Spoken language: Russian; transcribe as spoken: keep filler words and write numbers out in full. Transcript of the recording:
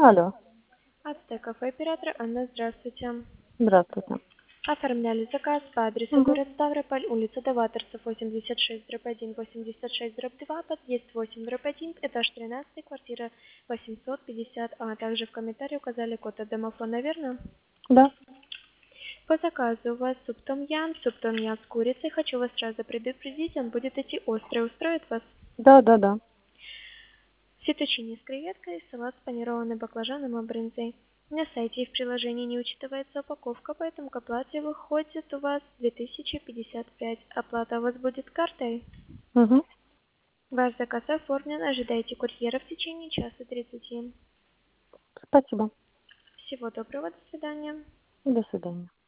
алло. Ацтек кафе, оператор Анна, здравствуйте. Здравствуйте. Оформляли заказ по адресу Угу. город Ставрополь, улица Даваторцев, восемьдесят шесть, дробь один, восемьдесят шесть, дробь два, подъезд восемь, дробь один, этаж тринадцать, квартира восемьсот пятьдесят А. Также в комментарии указали код от домофона, верно? Да. По заказу у вас суп том-ям, суп том-ям с курицей. Хочу вас сразу предупредить, он будет идти острый. Устроит вас? Да, да, да. Фетучини с креветкой, салат с панированным баклажаном и брынзой. На сайте и в приложении не учитывается упаковка, поэтому к оплате выходит у вас две тысячи пятьдесят пять. Оплата у вас будет картой. Угу. Ваш заказ оформлен, ожидайте курьера в течение часа тридцати. Спасибо. Всего доброго, до свидания. До свидания.